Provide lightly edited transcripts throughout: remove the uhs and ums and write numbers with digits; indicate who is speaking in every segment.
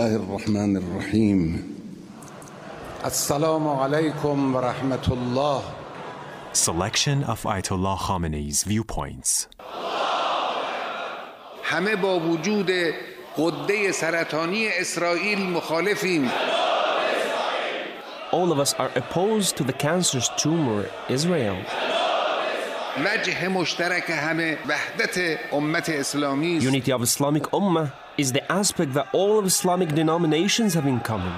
Speaker 1: الله الرحمن الرحیم. السلام علیکم و رحمت الله.
Speaker 2: Selection of Ayatollah Khamenei's viewpoints.
Speaker 3: همه با وجود غده سرطانی اسرائیل مخالفیم.
Speaker 4: All of us are opposed to the cancerous tumor Israel.
Speaker 3: وجه مشترک همه وحدت امت اسلامی است.
Speaker 4: Unity of Islamic Ummah is the aspect that all of Islamic denominations have in common.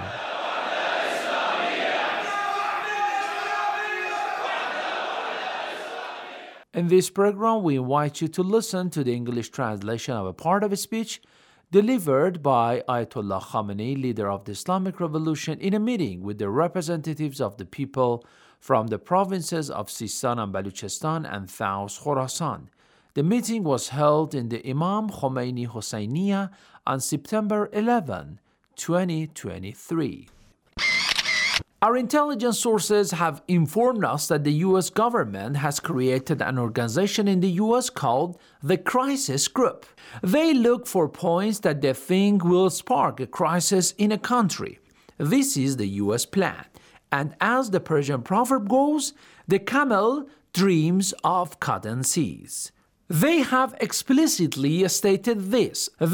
Speaker 5: In this program, we invite you to listen to the English translation of a part of a speech delivered by Ayatollah Khamenei, leader of the Islamic Revolution, in a meeting with the representatives of the people from the provinces of Sistan and Baluchistan and Taus Khorasan. The meeting was held in the Imam Khomeini Hosseiniya on September 11, 2023. Our intelligence sources have informed us that the U.S. government has created an organization in the U.S. called the Crisis Group. They look for points that they think will spark a crisis in a country. This is the U.S. plan. And as the Persian proverb goes, the camel dreams of cotton seeds. They have explicitly stated this. That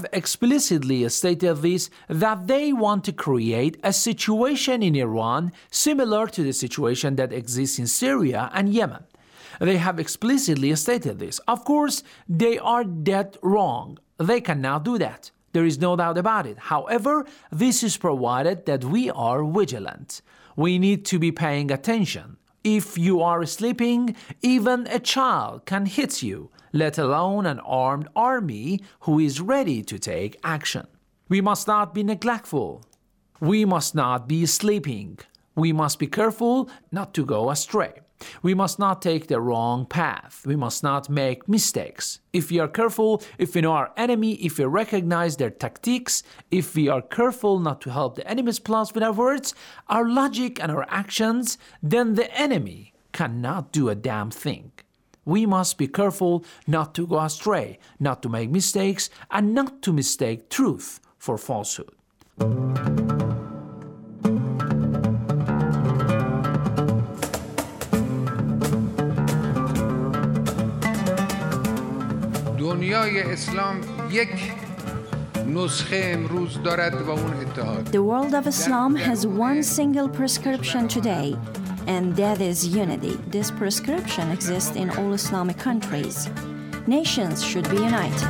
Speaker 5: they want to create a situation in Iran similar to the situation that exists in Syria and Yemen. They have explicitly stated this. Of course, they are dead wrong. They cannot do that. There is no doubt about it. However, this is provided that we are vigilant. We need to be paying attention. If you are sleeping, even a child can hit you, let alone an armed army who is ready to take action. We must not be neglectful. We must not be sleeping. We must be careful not to go astray. We must not take the wrong path. We must not make mistakes. If we are careful, if we know our enemy, if we recognize their tactics, if we are careful not to help the enemy's plans with our words, our logic and our actions, then the enemy cannot do a damn thing. We must be careful not to go astray, not to make mistakes, and not to mistake truth for falsehood.
Speaker 3: دنیای اسلام یک نسخه امروز دارد و اون اتحاد.
Speaker 6: The world of Islam has one single prescription today, and that is unity. This prescription exists in all Islamic countries. Nations should be united.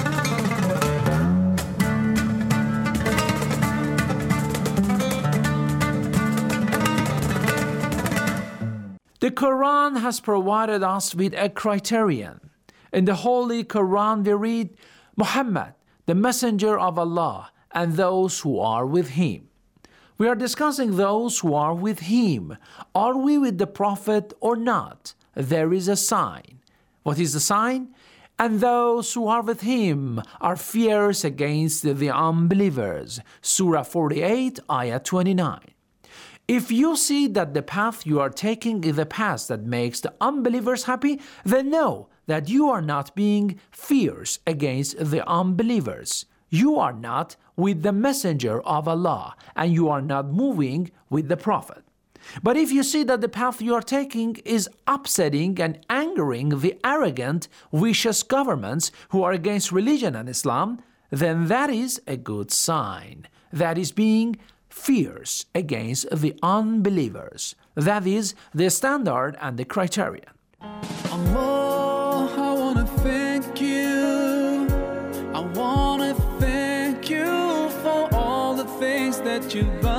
Speaker 5: The Quran has provided us with a criterion. In the Holy Quran we read, Muhammad, the messenger of Allah, and those who are with him. We are discussing those who are with him. Are we with the Prophet or not? There is a sign. What is the sign? And those who are with him are fierce against the unbelievers. Surah 48, Ayah 29. If you see that the path you are taking is the path that makes the unbelievers happy, then know that you are not being fierce against the unbelievers. You are not with the messenger of Allah, and you are not moving with the Prophet. But if you see that the path you are taking is upsetting and angering the arrogant, vicious governments who are against religion and Islam, then that is a good sign. That is being fierce against the unbelievers. That is the standard and the criterion.
Speaker 7: Allah, I want to thank you. I want to thank you for all the things that you've done.